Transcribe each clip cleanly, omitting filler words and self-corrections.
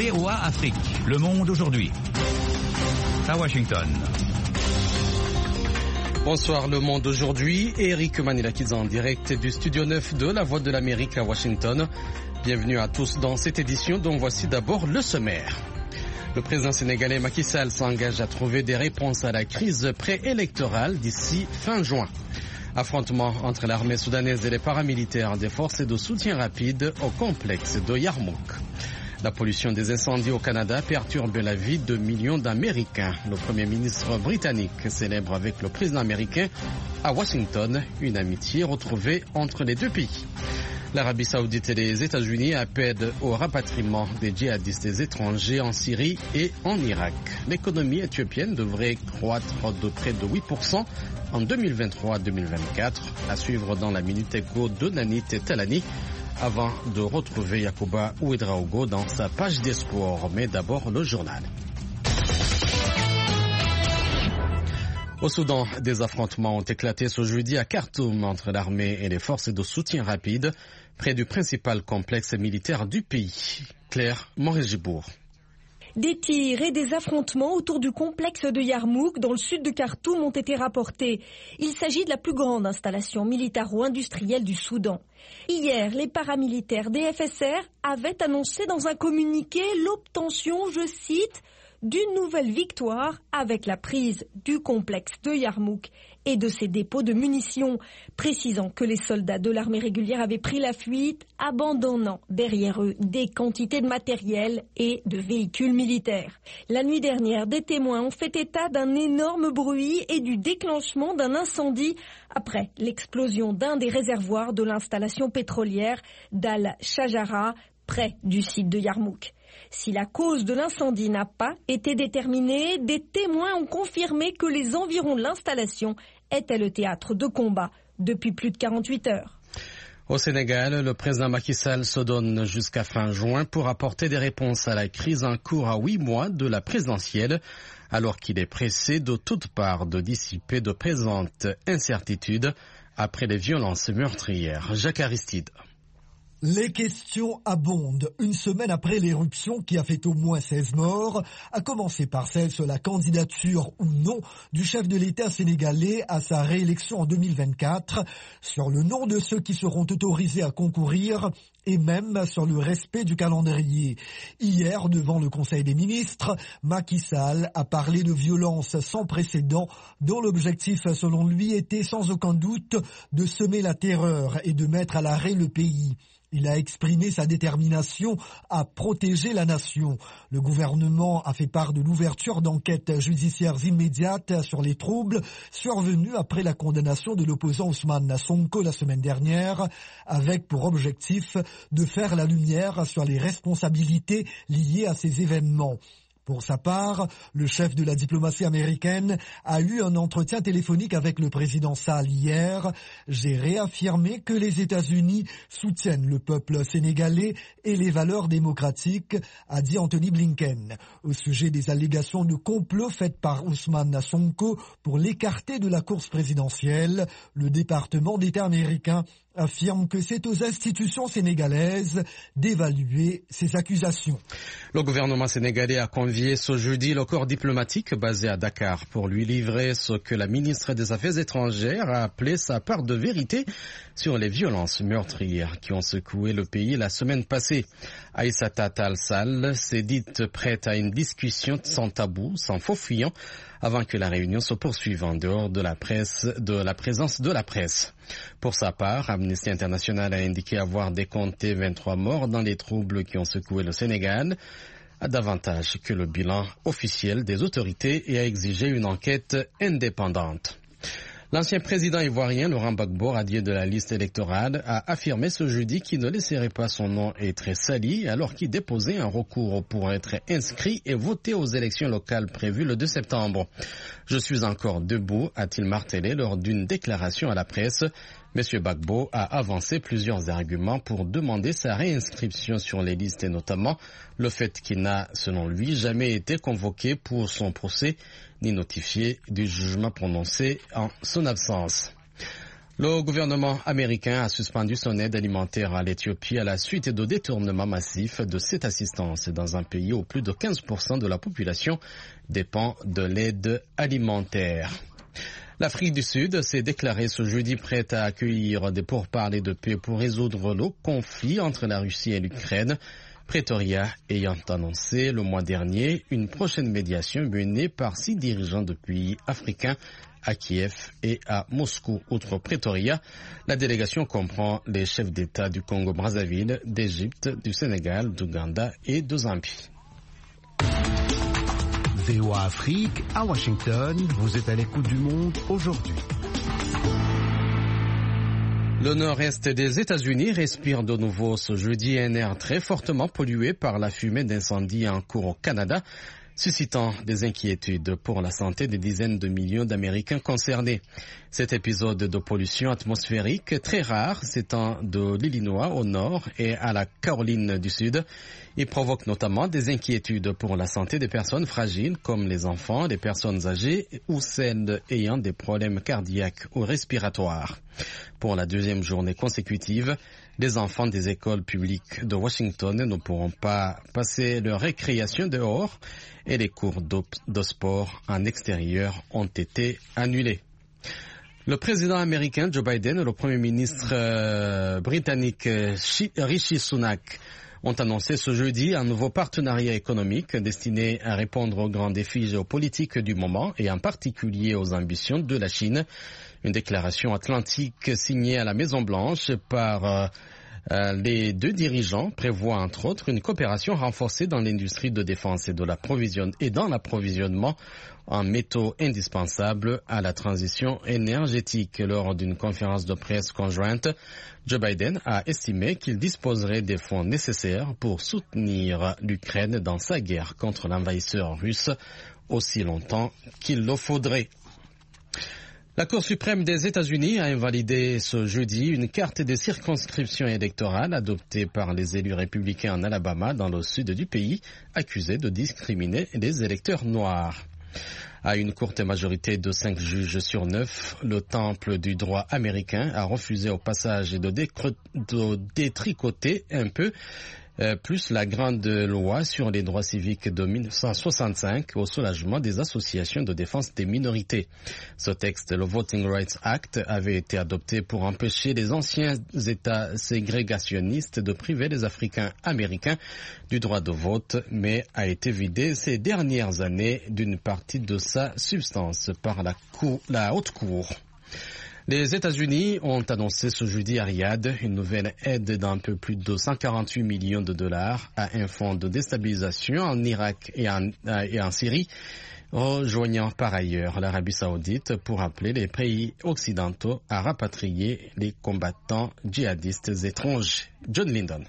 VOA Afrique. Le monde aujourd'hui. À Washington. Bonsoir, Le Monde aujourd'hui. Eric Manilakis en direct du studio 9 de La Voix de l'Amérique à Washington. Bienvenue à tous dans cette édition dont voici d'abord le sommaire. Le président sénégalais Macky Sall s'engage à trouver des réponses à la crise préélectorale d'ici fin juin. Affrontement entre l'armée soudanaise et les paramilitaires des forces de soutien rapide au complexe de Yarmouk. La pollution des incendies au Canada perturbe la vie de millions d'Américains. Le Premier ministre britannique célèbre avec le président américain à Washington une amitié retrouvée entre les deux pays. L'Arabie Saoudite et les États-Unis appellent au rapatriement des djihadistes étrangers en Syrie et en Irak. L'économie éthiopienne devrait croître de près de 8% en 2023-2024, à suivre dans la Minute Éco de Nanit Talani, avant de retrouver Yacouba Ouedraogo dans sa page des sports. Mais d'abord le journal. Au Soudan, des affrontements ont éclaté ce jeudi à Khartoum entre l'armée et les forces de soutien rapide près du principal complexe militaire du pays. Claire Morégibourg. Des tirs et des affrontements autour du complexe de Yarmouk dans le sud de Khartoum ont été rapportés. Il s'agit de la plus grande installation militaro-industrielle du Soudan. Hier, les paramilitaires des FSR avaient annoncé dans un communiqué l'obtention, je cite, d'une nouvelle victoire avec la prise du complexe de Yarmouk et de ses dépôts de munitions, précisant que les soldats de l'armée régulière avaient pris la fuite, abandonnant derrière eux des quantités de matériel et de véhicules militaires. La nuit dernière, des témoins ont fait état d'un énorme bruit et du déclenchement d'un incendie après l'explosion d'un des réservoirs de l'installation pétrolière d'Al-Shajara, près du site de Yarmouk. Si la cause de l'incendie n'a pas été déterminée, des témoins ont confirmé que les environs de l'installation étaient le théâtre de combat depuis plus de 48 heures. Au Sénégal, le président Macky Sall se donne jusqu'à fin juin pour apporter des réponses à la crise en cours à 8 mois de la présidentielle, alors qu'il est pressé de toutes parts de dissiper de présentes incertitudes après les violences meurtrières. Jacques Aristide. Les questions abondent. Une semaine après l'éruption qui a fait au moins 16 morts, à commencer par celle sur la candidature ou non du chef de l'État sénégalais à sa réélection en 2024, sur le nom de ceux qui seront autorisés à concourir et même sur le respect du calendrier. Hier, devant le Conseil des ministres, Macky Sall a parlé de violence sans précédent dont l'objectif, selon lui, était sans aucun doute de semer la terreur et de mettre à l'arrêt le pays. Il a exprimé sa détermination à protéger la nation. Le gouvernement a fait part de l'ouverture d'enquêtes judiciaires immédiates sur les troubles survenus après la condamnation de l'opposant Ousmane Sonko la semaine dernière, avec pour objectif de faire la lumière sur les responsabilités liées à ces événements. Pour sa part, le chef de la diplomatie américaine a eu un entretien téléphonique avec le président Sall hier. J'ai réaffirmé que les États-Unis soutiennent le peuple sénégalais et les valeurs démocratiques, a dit Anthony Blinken. Au sujet des allégations de complot faites par Ousmane Sonko pour l'écarter de la course présidentielle, le département d'État américain affirme que c'est aux institutions sénégalaises d'évaluer ces accusations. Le gouvernement sénégalais a convié ce jeudi le corps diplomatique basé à Dakar pour lui livrer ce que la ministre des Affaires étrangères a appelé sa part de vérité sur les violences meurtrières qui ont secoué le pays la semaine passée. Aïssata Tall Sall s'est dite prête à une discussion sans tabou, sans faux fuyant, avant que la réunion se poursuive en dehors de la présence de la presse. Pour sa part, Amnesty International a indiqué avoir décompté 23 morts dans les troubles qui ont secoué le Sénégal, davantage que le bilan officiel des autorités, et a exigé une enquête indépendante. L'ancien président ivoirien Laurent Gbagbo, radié de la liste électorale, a affirmé ce jeudi qu'il ne laisserait pas son nom être sali alors qu'il déposait un recours pour être inscrit et voter aux élections locales prévues le 2 septembre. « Je suis encore debout », a-t-il martelé lors d'une déclaration à la presse. M. Gbagbo a avancé plusieurs arguments pour demander sa réinscription sur les listes et notamment le fait qu'il n'a, selon lui, jamais été convoqué pour son procès ni notifié du jugement prononcé en son absence. Le gouvernement américain a suspendu son aide alimentaire à l'Éthiopie à la suite de détournements massifs de cette assistance dans un pays où plus de 15% de la population dépend de l'aide alimentaire. L'Afrique du Sud s'est déclarée ce jeudi prête à accueillir des pourparlers de paix pour résoudre le conflit entre la Russie et l'Ukraine, Pretoria ayant annoncé le mois dernier une prochaine médiation menée par 6 dirigeants de pays africains à Kiev et à Moscou. Outre Pretoria, la délégation comprend les chefs d'État du Congo-Brazzaville, d'Égypte, du Sénégal, d'Ouganda et de Zambie. VOA Afrique, à Washington, vous êtes à l'écoute du monde aujourd'hui. Le nord-est des États-Unis respire de nouveau ce jeudi un air très fortement pollué par la fumée d'incendie en cours au Canada, suscitant des inquiétudes pour la santé des dizaines de millions d'Américains concernés. Cet épisode de pollution atmosphérique très rare s'étend de l'Illinois au nord et à la Caroline du Sud. Il provoque notamment des inquiétudes pour la santé des personnes fragiles comme les enfants, les personnes âgées ou celles ayant des problèmes cardiaques ou respiratoires. Pour la deuxième journée consécutive, les enfants des écoles publiques de Washington ne pourront pas passer leur récréation dehors et les cours de sport en extérieur ont été annulés. Le président américain Joe Biden et le premier ministre britannique Rishi Sunak ont annoncé ce jeudi un nouveau partenariat économique destiné à répondre aux grands défis géopolitiques du moment et en particulier aux ambitions de la Chine. Une déclaration atlantique signée à la Maison-Blanche par les deux dirigeants prévoit entre autres une coopération renforcée dans l'industrie de défense et dans l'approvisionnement en métaux indispensables à la transition énergétique. Lors d'une conférence de presse conjointe, Joe Biden a estimé qu'il disposerait des fonds nécessaires pour soutenir l'Ukraine dans sa guerre contre l'envahisseur russe aussi longtemps qu'il le faudrait. La Cour suprême des États-Unis a invalidé ce jeudi une carte de circonscription électorale adoptée par les élus républicains en Alabama dans le sud du pays, accusés de discriminer les électeurs noirs. À une courte majorité de 5 juges sur 9, le temple du droit américain a refusé au passage de détricoter un peu plus la grande loi sur les droits civiques de 1965 au soulagement des associations de défense des minorités. Ce texte, le Voting Rights Act, avait été adopté pour empêcher les anciens États ségrégationnistes de priver les Africains américains du droit de vote, mais a été vidé ces dernières années d'une partie de sa substance par la Haute Cour. Les États-Unis ont annoncé ce jeudi à Riyad une nouvelle aide d'un peu plus de 148 millions de dollars à un fonds de déstabilisation en Irak et en Syrie, rejoignant par ailleurs l'Arabie Saoudite pour appeler les pays occidentaux à rapatrier les combattants djihadistes étrangers. John Lyndon.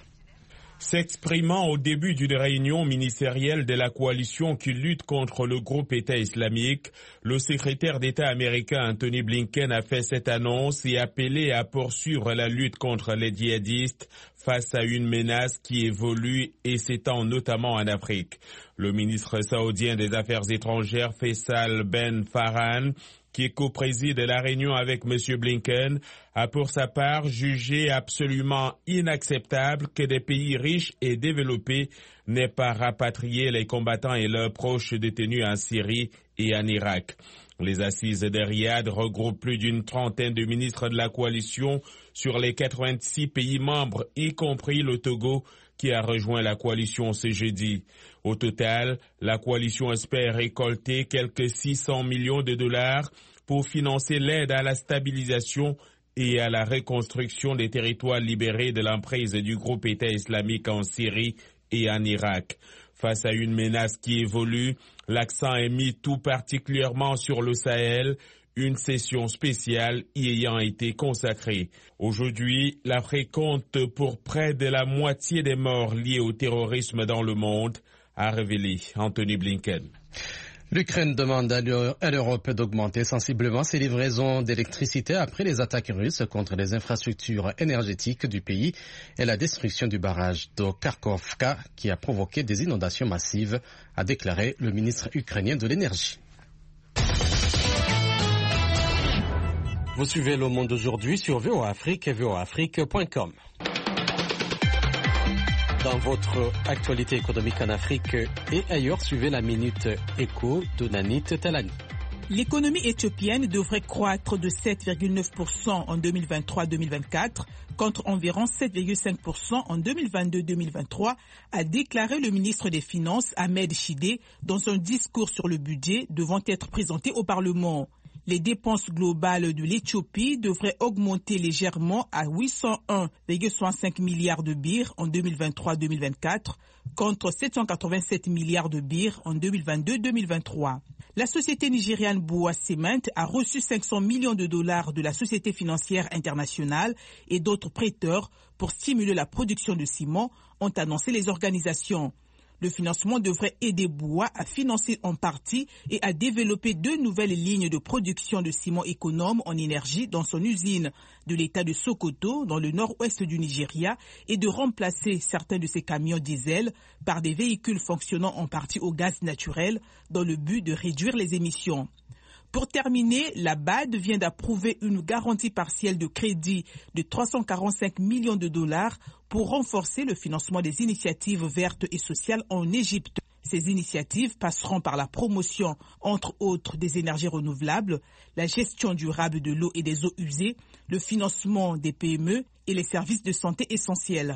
S'exprimant au début d'une réunion ministérielle de la coalition qui lutte contre le groupe État islamique, le secrétaire d'État américain Anthony Blinken a fait cette annonce et appelé à poursuivre la lutte contre les djihadistes face à une menace qui évolue et s'étend notamment en Afrique. Le ministre saoudien des Affaires étrangères Faisal Ben Farhan, qui co-préside la réunion avec M. Blinken, a pour sa part jugé absolument inacceptable que des pays riches et développés n'aient pas rapatrié les combattants et leurs proches détenus en Syrie et en Irak. Les assises de Riyad regroupent plus d'une trentaine de ministres de la coalition sur les 86 pays membres, y compris le Togo, qui a rejoint la coalition ce jeudi. Au total, la coalition espère récolter quelques 600 millions de dollars pour financer l'aide à la stabilisation et à la reconstruction des territoires libérés de l'emprise du groupe État islamique en Syrie et en Irak. Face à une menace qui évolue, l'accent est mis tout particulièrement sur le Sahel, une session spéciale y ayant été consacrée. Aujourd'hui, l'Afrique compte pour près de la moitié des morts liés au terrorisme dans le monde, a révélé Anthony Blinken. L'Ukraine demande à l'Europe d'augmenter sensiblement ses livraisons d'électricité après les attaques russes contre les infrastructures énergétiques du pays et la destruction du barrage de Kharkovka qui a provoqué des inondations massives, a déclaré le ministre ukrainien de l'énergie. Vous suivez Le Monde aujourd'hui sur VOA Afrique et voaafrique.com. Dans votre actualité économique en Afrique et ailleurs, suivez la Minute Éco de Nanit Talani. L'économie éthiopienne devrait croître de 7,9% en 2023-2024 contre environ 7,5% en 2022-2023, a déclaré le ministre des Finances Ahmed Shide dans un discours sur le budget devant être présenté au Parlement. Les dépenses globales de l'Éthiopie devraient augmenter légèrement à 801,65 milliards de birrs en 2023-2024 contre 787 milliards de birrs en 2022-2023. La société nigériane Bua Cement a reçu 500 millions de dollars de la Société financière internationale et d'autres prêteurs pour stimuler la production de ciment, ont annoncé les organisations. Le financement devrait aider Bua à financer en partie et à développer 2 nouvelles lignes de production de ciment économe en énergie dans son usine de l'état de Sokoto, dans le nord-ouest du Nigeria, et de remplacer certains de ses camions diesel par des véhicules fonctionnant en partie au gaz naturel dans le but de réduire les émissions. Pour terminer, la BAD vient d'approuver une garantie partielle de crédit de 345 millions de dollars pour renforcer le financement des initiatives vertes et sociales en Égypte. Ces initiatives passeront par la promotion, entre autres, des énergies renouvelables, la gestion durable de l'eau et des eaux usées, le financement des PME et les services de santé essentiels.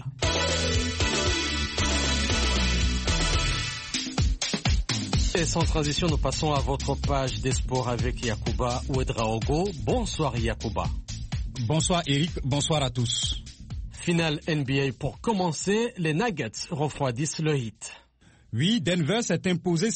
Et sans transition, nous passons à votre page des sports avec Yacouba Ouedraogo. Bonsoir Yacouba. Bonsoir Eric, bonsoir à tous. Finale NBA pour commencer, les Nuggets refroidissent le Heat. Oui, Denver s'est imposé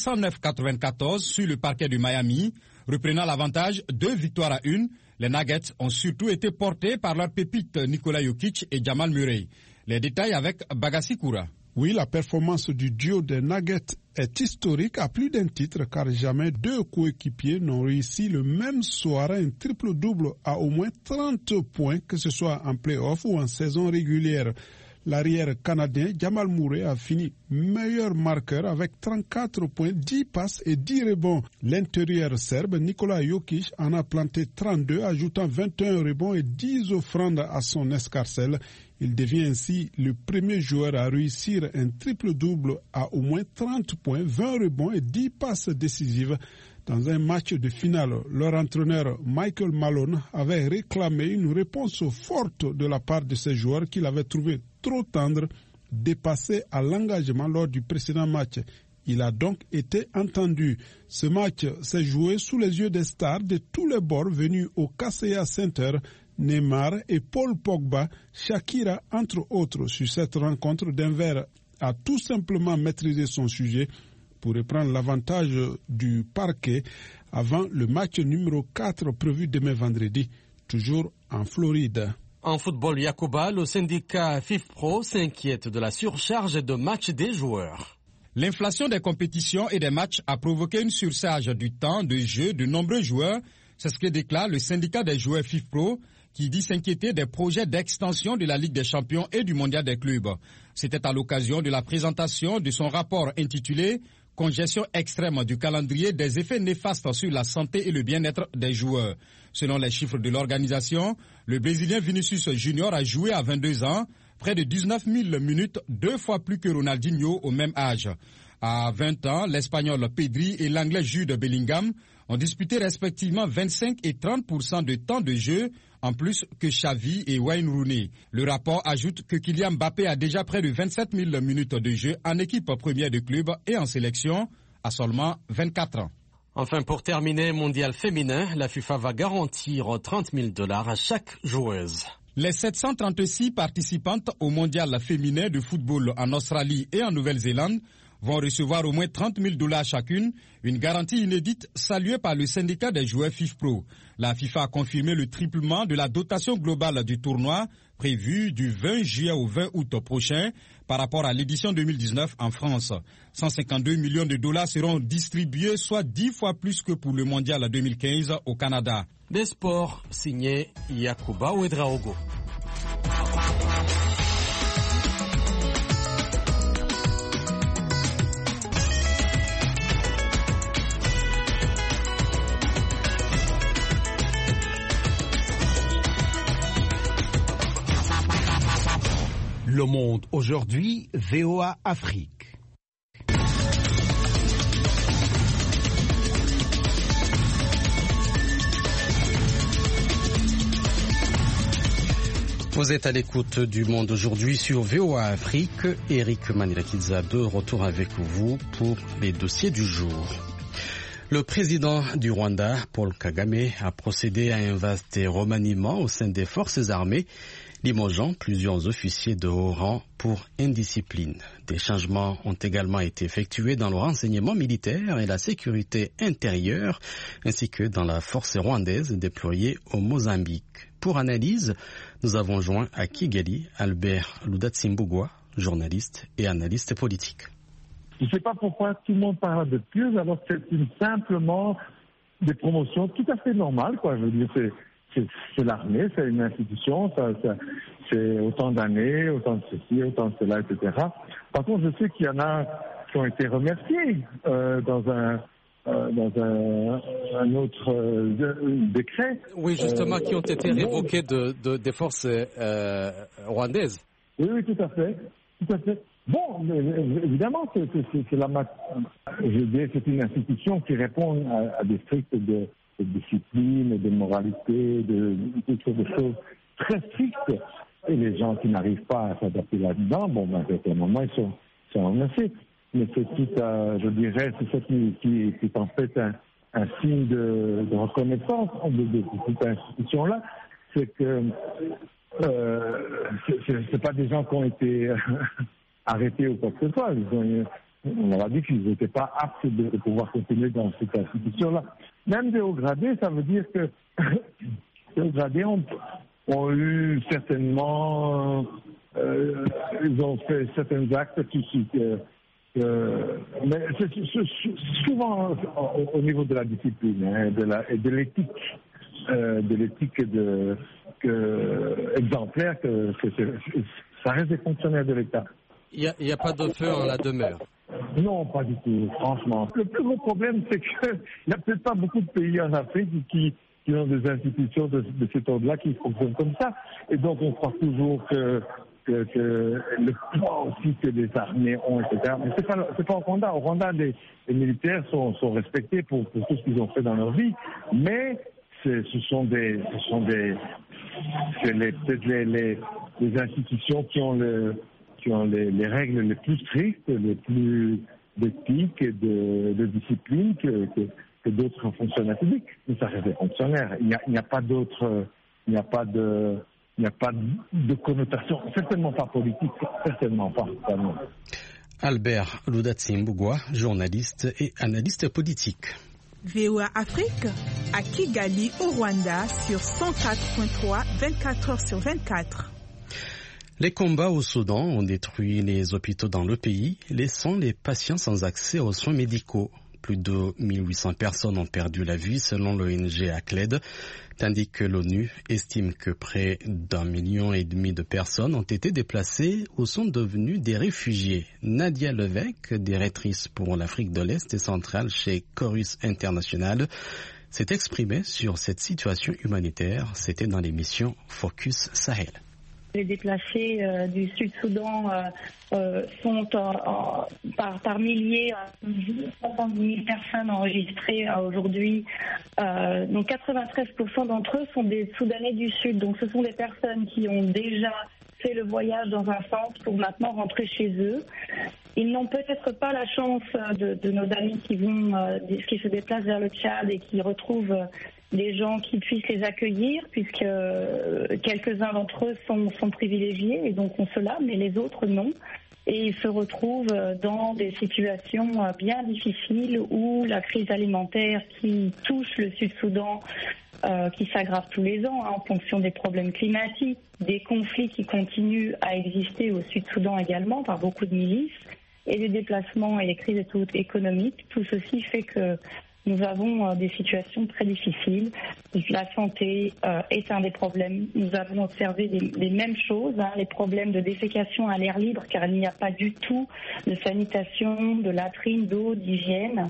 109-94 sur le parquet de Miami, reprenant l'avantage 2 victoires à 1. Les Nuggets ont surtout été portés par leurs pépites Nikola Jokic et Jamal Murray. Les détails avec Bagassi Koura. Oui, la performance du duo des Nuggets est historique à plus d'un titre car jamais 2 coéquipiers n'ont réussi le même soir un triple-double à au moins 30 points, que ce soit en play-off ou en saison régulière. L'arrière canadien Jamal Murray a fini meilleur marqueur avec 34 points, 10 passes et 10 rebonds. L'intérieur serbe Nikola Jokic en a planté 32, ajoutant 21 rebonds et 10 offrandes à son escarcelle. Il devient ainsi le premier joueur à réussir un triple-double à au moins 30 points, 20 rebonds et 10 passes décisives. Dans un match de finale, leur entraîneur Michael Malone avait réclamé une réponse forte de la part de ses joueurs qu'il avait trouvé trop tendre, dépassé à l'engagement lors du précédent match. Il a donc été entendu. Ce match s'est joué sous les yeux des stars de tous les bords venus au Kaseya Center, Neymar et Paul Pogba, Shakira entre autres. Sur cette rencontre, Denver a tout simplement maîtrisé son sujet pour reprendre l'avantage du parquet avant le match numéro 4 prévu demain vendredi, toujours en Floride. En football, Yacouba, le syndicat FIFPro s'inquiète de la surcharge de matchs des joueurs. L'inflation des compétitions et des matchs a provoqué une surcharge du temps de jeu de nombreux joueurs. C'est ce que déclare le syndicat des joueurs FIFPro, qui dit s'inquiéter des projets d'extension de la Ligue des Champions et du Mondial des clubs. C'était à l'occasion de la présentation de son rapport intitulé « Congestion extrême du calendrier, des effets néfastes sur la santé et le bien-être des joueurs ». Selon les chiffres de l'organisation, le Brésilien Vinicius Junior a joué à 22 ans, près de 19 000 minutes, 2 fois plus que Ronaldinho au même âge. À 20 ans, l'Espagnol Pedri et l'Anglais Jude Bellingham ont disputé respectivement 25 et 30% de temps de jeu, en plus que Xavi et Wayne Rooney. Le rapport ajoute que Kylian Mbappé a déjà près de 27 000 minutes de jeu en équipe première de club et en sélection à seulement 24 ans. Enfin, pour terminer, mondial féminin, la FIFA va garantir 30 000 $ à chaque joueuse. Les 736 participantes au mondial féminin de football en Australie et en Nouvelle-Zélande vont recevoir au moins 30 000 $ chacune, une garantie inédite saluée par le syndicat des joueurs FIFPro. La FIFA a confirmé le triplement de la dotation globale du tournoi prévu du 20 juillet au 20 août prochain par rapport à l'édition 2019 en France. 152 millions de $ seront distribués, soit 10 fois plus que pour le mondial 2015 au Canada. Des sports, signé Yacouba Ouedraogo. Le Monde aujourd'hui, VOA Afrique. Vous êtes à l'écoute du Monde aujourd'hui sur VOA Afrique. Eric Manirakidza de retour avec vous pour les dossiers du jour. Le président du Rwanda, Paul Kagame, a procédé à un vaste remaniement au sein des forces armées, limogeant plusieurs officiers de haut rang pour indiscipline. Des changements ont également été effectués dans le renseignement militaire et la sécurité intérieure, ainsi que dans la force rwandaise déployée au Mozambique. Pour analyse, nous avons joint à Kigali Albert Ludatsimbugwa, journaliste et analyste politique. Je ne sais pas pourquoi tout le monde parle de purge alors que c'est simplement des promotions tout à fait normales, quoi. Je veux dire, c'est l'armée, c'est une institution, c'est autant d'années, autant de ceci, autant de cela, etc. Par contre, je sais qu'il y en a qui ont été remerciés dans un autre décret. Oui, justement, qui ont été révoqués des forces rwandaises. Oui, tout à fait. Bon, évidemment, c'est une institution qui répond à des strictes de discipline, de moralité, de toutes sortes de choses très strictes. Et les gens qui n'arrivent pas à s'adapter là-dedans, à un moment, ils sont remerciés. Mais c'est tout, je dirais, c'est ça qui est en fait un signe de reconnaissance de cette institution-là. C'est que c'est pas des gens qui ont été arrêtés ou quoi que ce soit. On leur a dit qu'ils n'étaient pas aptes de pouvoir continuer dans cette institution-là. Même des hauts gradés, ça veut dire que les hauts gradés ont eu certainement, ils ont fait certains actes mais c'est souvent au niveau de la discipline et de l'éthique exemplaire que ça reste des fonctionnaires de l'État. Il n'y a pas de feu en la demeure. Non, pas du tout, franchement. Le plus gros problème, c'est qu'il n'y a peut-être pas beaucoup de pays en Afrique qui ont des institutions de cet ordre-là qui fonctionnent comme ça. Et donc, on croit toujours que le poids aussi que les armées ont, etc. Mais c'est pas au Rwanda. Au Rwanda, les militaires sont respectés pour tout ce qu'ils ont fait dans leur vie. Mais ce sont peut-être les institutions qui ont les règles les plus strictes, les plus d'éthique et de discipline que d'autres fonctionnaires publics. Mais ça reste des fonctionnaires. Il n'y a pas d'autre, il n'y a pas de connotation, certainement pas politique, certainement pas. Albert Ludatsimbugwa, journaliste et analyste politique. VOA Afrique, à Kigali, au Rwanda, sur 104.3, 24 heures sur 24. Les combats au Soudan ont détruit les hôpitaux dans le pays, laissant les patients sans accès aux soins médicaux. Plus de 1800 personnes ont perdu la vie selon l'ONG ACLED, tandis que l'ONU estime que près d'1,5 million de personnes ont été déplacées ou sont devenues des réfugiés. Nadia Levesque, directrice pour l'Afrique de l'Est et centrale chez Chorus International, s'est exprimée sur cette situation humanitaire. C'était dans l'émission Focus Sahel. Les déplacés du Sud-Soudan sont par milliers, 70 000 personnes enregistrées aujourd'hui. Donc 93% d'entre eux sont des Soudanais du Sud. Donc ce sont des personnes qui ont déjà fait le voyage dans un sens pour maintenant rentrer chez eux. Ils n'ont peut-être pas la chance de nos amis qui se déplacent vers le Tchad et qui retrouvent des gens qui puissent les accueillir, puisque quelques-uns d'entre eux sont privilégiés et donc ont cela, mais les autres non. Et ils se retrouvent dans des situations bien difficiles où la crise alimentaire qui touche le Sud-Soudan, qui s'aggrave tous les ans en fonction des problèmes climatiques, des conflits qui continuent à exister au Sud-Soudan également par beaucoup de milices, et les déplacements et les crises économiques, tout ceci fait que nous avons des situations très difficiles. La santé est un des problèmes. Nous avons observé les mêmes choses, les problèmes de défécation à l'air libre, car il n'y a pas du tout de sanitation, de latrines, d'eau, d'hygiène.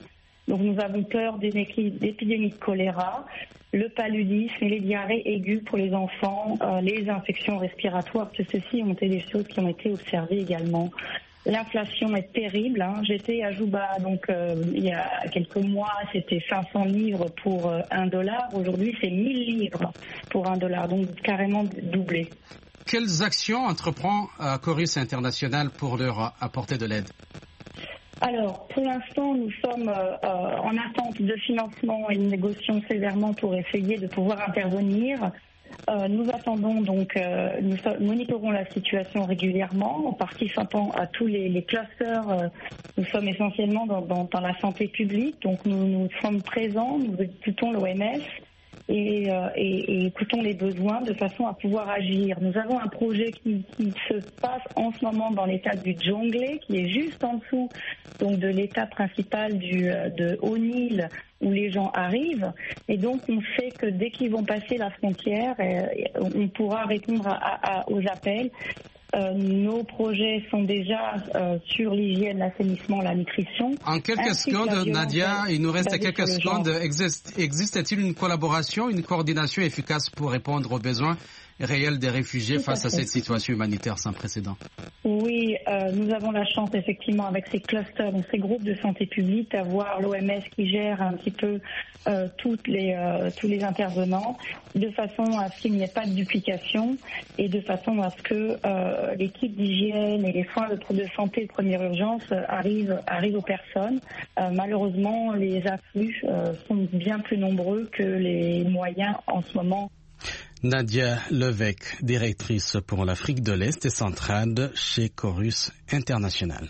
Donc nous avons peur d'épidémies de choléra, le paludisme et les diarrhées aiguës pour les enfants, les infections respiratoires, tout ceci ont été des choses qui ont été observées également. L'inflation est terrible. J'étais à Juba, donc il y a quelques mois, c'était 500 livres pour $1. Aujourd'hui, c'est 1000 livres pour $1, donc carrément doublé. Quelles actions entreprend Chorus International pour leur apporter de l'aide? Alors, pour l'instant, nous sommes en attente de financement et nous négocions sévèrement pour essayer de pouvoir intervenir. Nous attendons donc, nous monitorons la situation régulièrement en participant à tous les clusters. Nous sommes essentiellement dans la santé publique, donc nous sommes présents, nous écoutons l'OMS et écoutons les besoins de façon à pouvoir agir. Nous avons un projet qui se passe en ce moment dans l'état du Djonglé, qui est juste en dessous donc de l'état principal de Haut-Nil, où les gens arrivent, et donc on sait que dès qu'ils vont passer la frontière, on pourra répondre aux appels. Nos projets sont déjà sur l'hygiène, l'assainissement, la nutrition. En quelques secondes, Nadia, il nous reste quelques secondes. Existe-t-il une collaboration, une coordination efficace pour répondre aux besoins réels des réfugiés face à cette situation humanitaire sans précédent? Oui, nous avons la chance effectivement avec ces clusters, donc ces groupes de santé publique, d'avoir l'OMS qui gère un petit peu tous les intervenants, de façon à ce qu'il n'y ait pas de duplication et de façon à ce que l'équipe d'hygiène et les soins de santé de première urgence arrivent aux personnes. Malheureusement, les afflux sont bien plus nombreux que les moyens en ce moment. Nadia Levesque, directrice pour l'Afrique de l'Est et centrale chez Chorus International.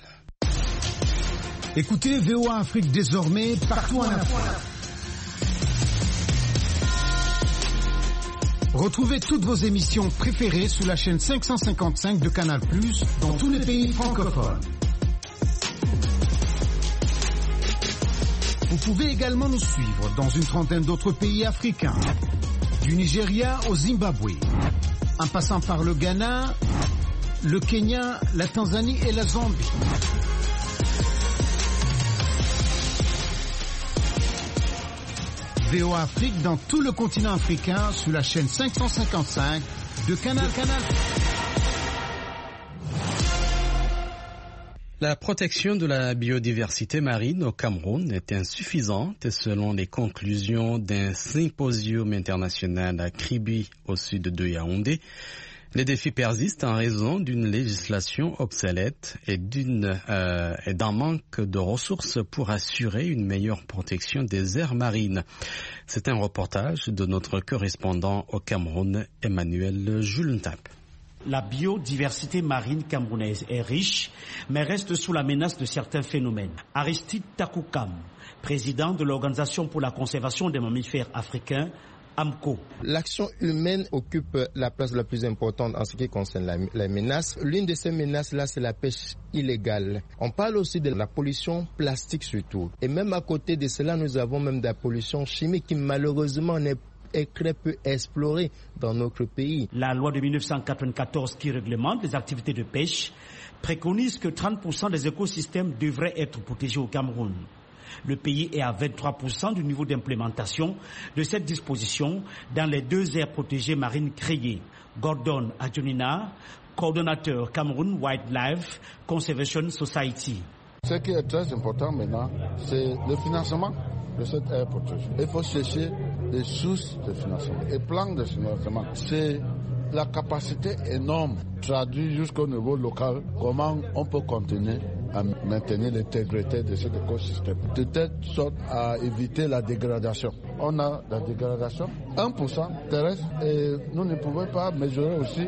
Écoutez VOA Afrique désormais partout en Afrique. Retrouvez toutes vos émissions préférées sur la chaîne 555 de Canal+, dans tous les pays francophones. Vous pouvez également nous suivre dans une trentaine d'autres pays africains. Du Nigeria au Zimbabwe, en passant par le Ghana, le Kenya, la Tanzanie et la Zambie. VOA Afrique dans tout le continent africain sur la chaîne 555 de Canal. La protection de la biodiversité marine au Cameroun est insuffisante selon les conclusions d'un symposium international à Kribi au sud de Yaoundé. Les défis persistent en raison d'une législation obsolète et d'un manque de ressources pour assurer une meilleure protection des aires marines. C'est un reportage de notre correspondant au Cameroun, Emmanuel Julentap. La biodiversité marine camerounaise est riche, mais reste sous la menace de certains phénomènes. Aristide Takoukam, président de l'Organisation pour la conservation des mammifères africains, AMCO. L'action humaine occupe la place la plus importante en ce qui concerne la menace. L'une de ces menaces-là, c'est la pêche illégale. On parle aussi de la pollution plastique surtout. Et même à côté de cela, nous avons même de la pollution chimique qui malheureusement est très peu explorée dans notre pays. La loi de 1994 qui réglemente les activités de pêche préconise que 30% des écosystèmes devraient être protégés au Cameroun. Le pays est à 23% du niveau d'implémentation de cette disposition dans les 2 aires protégées marines créées. Gordon Adjonina, coordonnateur Cameroun Wildlife Conservation Society. Ce qui est très important maintenant, c'est le financement de cette aire protégée. Il faut chercher des sources de financement. Et plan de financement, c'est la capacité énorme, traduit jusqu'au niveau local, comment on peut continuer à maintenir l'intégrité de cet écosystème, de telle sorte à éviter la dégradation. On a la dégradation, 1% terrestre, et nous ne pouvons pas mesurer aussi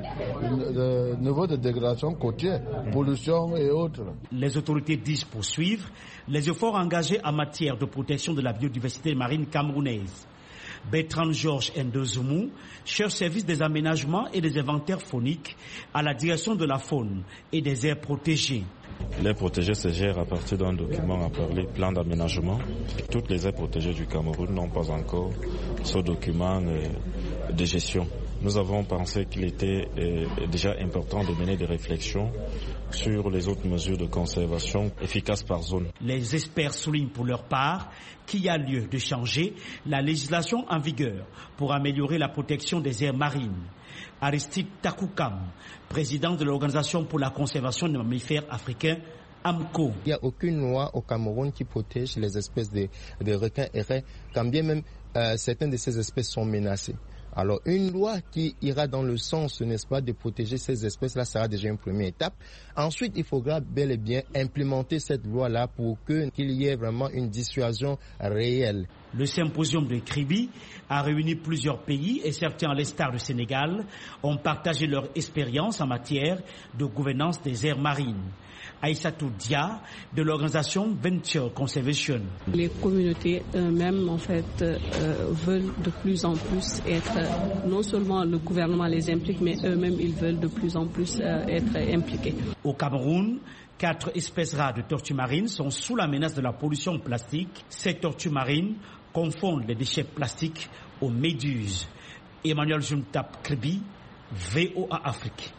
le niveau de dégradation côtière, pollution et autres. Les autorités disent poursuivre les efforts engagés en matière de protection de la biodiversité marine camerounaise. Bertrand Georges Ndozoumou, chef service des aménagements et des inventaires fauniques à la direction de la faune et des aires protégées. Les protégées se gèrent à partir d'un document appelé plan d'aménagement. Toutes les aires protégées du Cameroun n'ont pas encore ce document de gestion. nous avons pensé qu'il était déjà important de mener des réflexions sur les autres mesures de conservation efficaces par zone. Les experts soulignent pour leur part qu'il y a lieu de changer la législation en vigueur pour améliorer la protection des aires marines. Aristide Takoukam, président de l'Organisation pour la conservation des mammifères africains, AMCO. Il n'y a aucune loi au Cameroun qui protège les espèces de requins et raies, quand bien même certaines de ces espèces sont menacées. Alors une loi qui ira dans le sens, n'est-ce pas, de protéger ces espèces-là sera déjà une première étape. Ensuite, il faudra bel et bien implémenter cette loi-là pour qu'il y ait vraiment une dissuasion réelle. Le symposium de Kribi a réuni plusieurs pays et certains, à l'instar du Sénégal, ont partagé leur expérience en matière de gouvernance des aires marines. Aïssatou Dia de l'organisation Venture Conservation. Les communautés eux-mêmes en fait veulent de plus en plus être, non seulement le gouvernement les implique, mais eux-mêmes ils veulent de plus en plus être impliqués. Au Cameroun, 4 espèces rares de tortues marines sont sous la menace de la pollution plastique. Ces tortues marines confondent les déchets plastiques aux méduses. Emmanuel Juntap Kribi, VOA Afrique.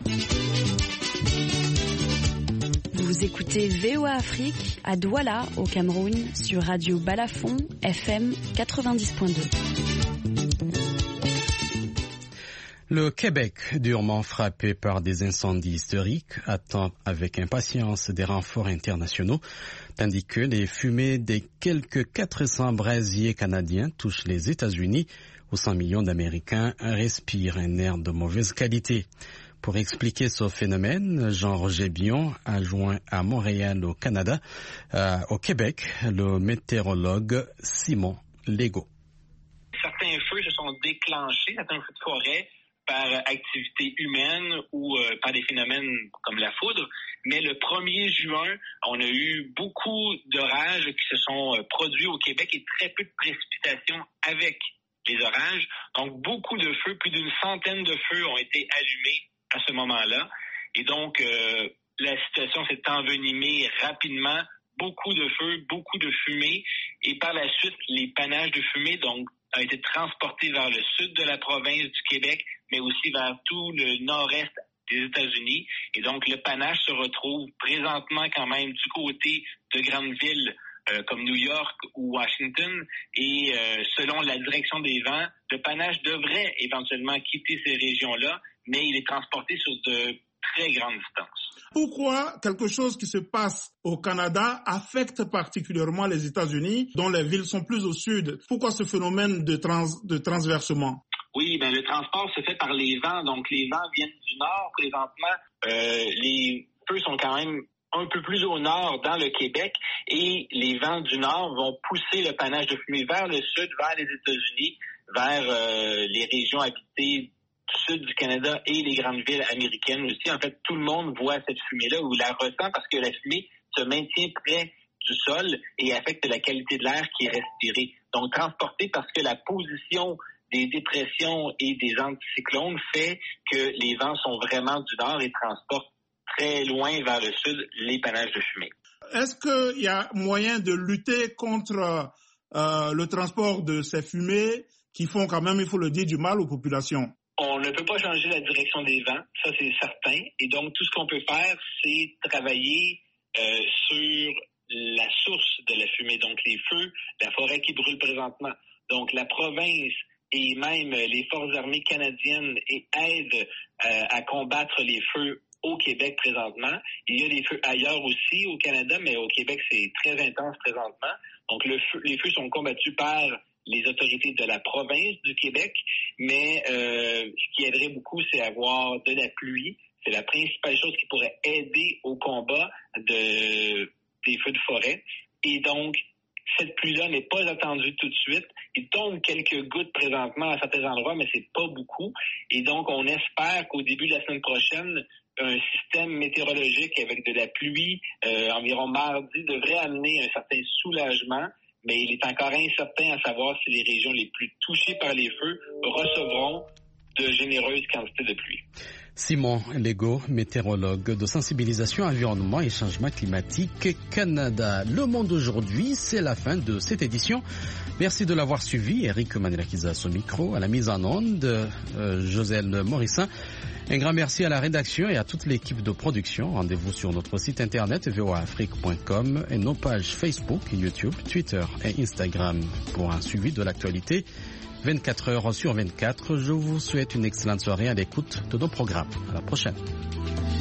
Vous écoutez VOA Afrique à Douala, au Cameroun, sur Radio Balafon, FM 90.2. Le Québec, durement frappé par des incendies historiques, attend avec impatience des renforts internationaux, tandis que les fumées des quelques 400 brasiers canadiens touchent les États-Unis, où 100 millions d'Américains respirent un air de mauvaise qualité. Pour expliquer ce phénomène, Jean-Roger Bion a joint à Montréal, au Canada, au Québec, le météorologue Simon Legault. Certains feux se sont déclenchés, certains feux de forêt, par activité humaine ou par des phénomènes comme la foudre. Mais le 1er juin, on a eu beaucoup d'orages qui se sont produits au Québec et très peu de précipitations avec les orages. Donc, beaucoup de feux, plus d'une centaine de feux ont été allumés à ce moment-là. Et donc, la situation s'est envenimée rapidement. Beaucoup de feux, beaucoup de fumée. Et par la suite, les panaches de fumée ont été transportés vers le sud de la province du Québec, mais aussi vers tout le nord-est des États-Unis. Et donc, le panache se retrouve présentement quand même du côté de grandes villes comme New York ou Washington. Et selon la direction des vents, le panache devrait éventuellement quitter ces régions-là, mais il est transporté sur de très grandes distances. Pourquoi quelque chose qui se passe au Canada affecte particulièrement les États-Unis, dont les villes sont plus au sud? Pourquoi ce phénomène de transversement? Oui, le transport se fait par les vents. Donc, les vents viennent du nord présentement. Les feux sont quand même un peu plus au nord dans le Québec et les vents du nord vont pousser le panache de fumée vers le sud, vers les États-Unis, vers les régions habitées du sud du Canada et les grandes villes américaines aussi. En fait, tout le monde voit cette fumée-là ou la ressent parce que la fumée se maintient près du sol et affecte la qualité de l'air qui est respiré. Donc, transportée parce que la position des dépressions et des anticyclones fait que les vents sont vraiment du nord et transportent très loin vers le sud les panaches de fumée. Est-ce qu'il y a moyen de lutter contre le transport de ces fumées qui font quand même, il faut le dire, du mal aux populations? On ne peut pas changer la direction des vents, ça c'est certain. Et donc, tout ce qu'on peut faire, c'est travailler sur la source de la fumée. Donc, les feux, la forêt qui brûle présentement. Donc, la province et même les forces armées canadiennes aident à combattre les feux au Québec présentement. Il y a des feux ailleurs aussi au Canada, mais au Québec, c'est très intense présentement. Donc, les feux sont combattus par les autorités de la province du Québec, mais ce qui aiderait beaucoup, c'est avoir de la pluie. C'est la principale chose qui pourrait aider au combat des feux de forêt. Et donc, cette pluie-là n'est pas attendue tout de suite. Il tombe quelques gouttes présentement à certains endroits, mais c'est pas beaucoup. Et donc, on espère qu'au début de la semaine prochaine, un système météorologique avec de la pluie, environ mardi, devrait amener un certain soulagement. Mais il est encore incertain à savoir si les régions les plus touchées par les feux recevront de généreuses quantités de pluie. Simon Legault, météorologue de sensibilisation environnement et changement climatique Canada. Le Monde aujourd'hui, c'est la fin de cette édition. Merci de l'avoir suivi. Eric Manilakizas au micro, à la mise en onde, Joselle Morissin. Un grand merci à la rédaction et à toute l'équipe de production. Rendez-vous sur notre site internet voaafrique.com et nos pages Facebook, YouTube, Twitter et Instagram pour un suivi de l'actualité 24 heures sur 24. Je vous souhaite une excellente soirée à l'écoute de nos programmes. À la prochaine.